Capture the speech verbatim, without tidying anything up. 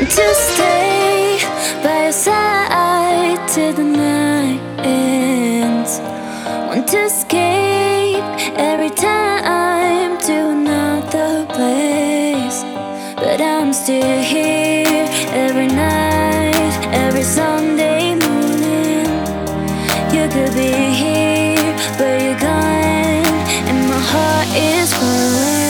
to stay by your side till the night ends. Want to escape every time to another place, but I'm still here every night, every Sunday morning. You could be here, but you're gone, and my heart is growing.